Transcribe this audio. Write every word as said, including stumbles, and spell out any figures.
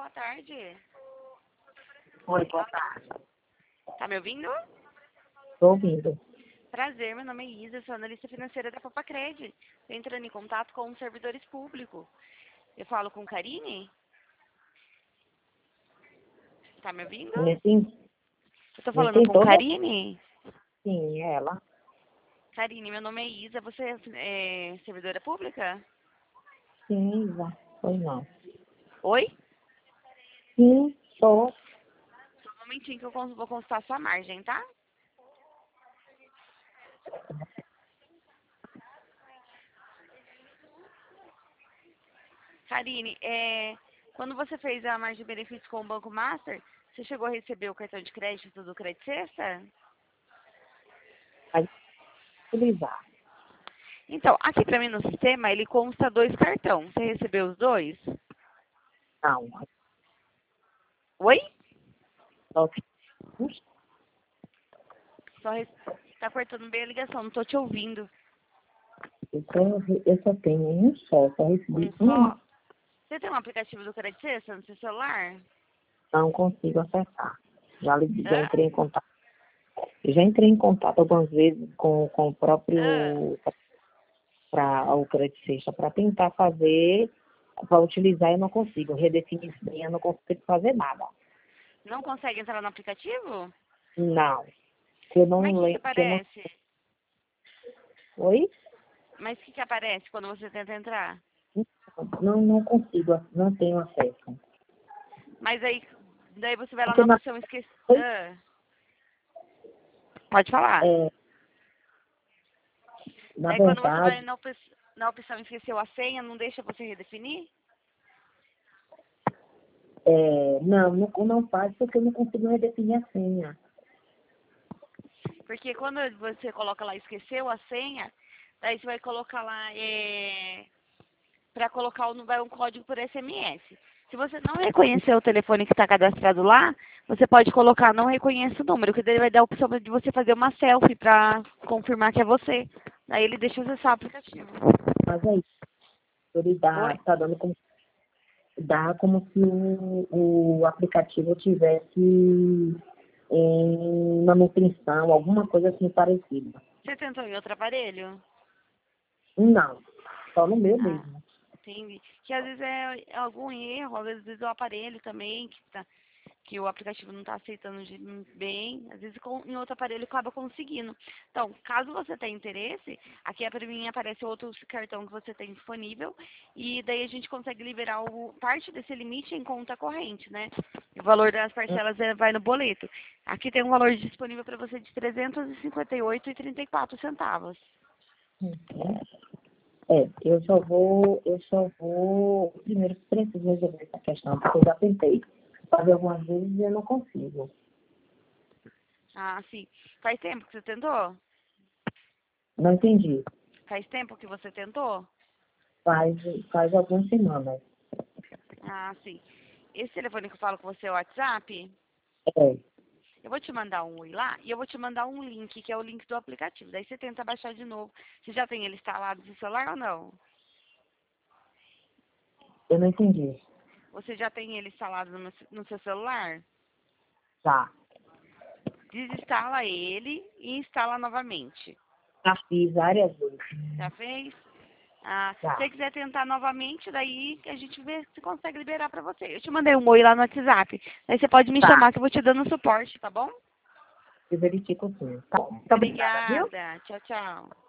boa tarde. Oi, boa tarde. Tá me ouvindo? Estou ouvindo. Prazer, meu nome é Isa, sou analista financeira da Papacred. Estou entrando em contato com os servidores públicos. Eu falo com Karine? Tá me ouvindo? Não entendi. Eu tô Não falando entendi com toda? Karine? Sim, ela. Karine, meu nome é Isa, você é servidora pública? Sim, Isa. Pois não. Oi? Sim, sou. Só um momentinho que eu cons- vou consultar a sua margem, tá? Karine, é, quando você fez a margem de benefícios com o Banco Master, você chegou a receber o cartão de crédito do Credit Sexta? Vai utilizar. Então, aqui pra mim no sistema, ele consta dois cartões. Você recebeu os dois? Não. Oi? Só que Só re... Tá cortando bem a ligação, não tô te ouvindo. eu só, eu só tenho um só. Só recebi Um um. só. Você tem um aplicativo do Credit Sexta no seu celular? Não consigo acessar. Já, liguei- já Hã? entrei em contato. Eu já entrei em contato algumas vezes com, com o Hã? próprio para o Credit Sexta para tentar fazer, para utilizar eu não consigo. Redefinir isso bem, eu não consigo fazer nada. Não consegue entrar no aplicativo? Não. Que eu Mas não o que que lembro. Que eu não... aparece? Oi? Mas o que que aparece quando você tenta entrar? Não, não consigo, não tenho acesso. Mas aí, daí você vai lá Porque na na, opção esquecer. Ah, pode falar. é, na Daí quando você vai verdade, na, op na opção esqueceu a senha, não deixa você redefinir? é, não, não, não faz porque eu não consigo redefinir a senha. Porque quando você coloca lá esqueceu a senha, daí você vai colocar lá é, para colocar o, vai um código por S M S. Se você não reconhecer o telefone que está cadastrado lá, você pode colocar não reconheço o número, que daí vai dar a opção de você fazer uma selfie para confirmar que é você. Daí ele deixa acessar o aplicativo. Mas é isso. Ele dá, Oi? tá dando como, dá como se o, o aplicativo tivesse em manutenção, alguma coisa assim parecida. Você tentou em outro aparelho? Não, só no meu Ah, mesmo. entendi. Que às vezes é algum erro, às vezes o aparelho também, que, tá, que o aplicativo não está aceitando de- bem, às vezes com, em outro aparelho acaba conseguindo. Então, caso você tenha interesse, aqui para mim aparece outro cartão que você tem disponível, e daí a gente consegue liberar o, parte desse limite em conta corrente, né? E o valor das parcelas é, vai no boleto. Aqui tem um valor disponível para você de trezentos e cinquenta e oito reais e trinta e quatro centavos. Uhum. É, eu só vou, eu só vou, primeiro preciso resolver essa questão, porque eu já tentei fazer algumas vezes e eu não consigo. Ah, sim. Faz tempo que você tentou? Não entendi. Faz tempo que você tentou? Faz, faz algumas semanas. Ah, sim. Esse telefone que eu falo com você é o WhatsApp? É, Eu vou te mandar um oi lá e eu vou te mandar um link, que é o link do aplicativo. Daí você tenta baixar de novo. Você já tem ele instalado no celular ou não? eu não entendi. Você já tem ele instalado no, no seu celular? Tá. Desinstala ele e instala novamente. Já fiz várias vezes. Já fez? Ah, se Tá. você quiser tentar novamente, daí a gente vê se consegue liberar pra você. Eu te mandei um oi lá no WhatsApp. Daí você pode me Tá. chamar que eu vou te dando suporte, tá bom? Eu verifico sim. Tá. Muito obrigada, viu? Obrigada. Tchau, tchau.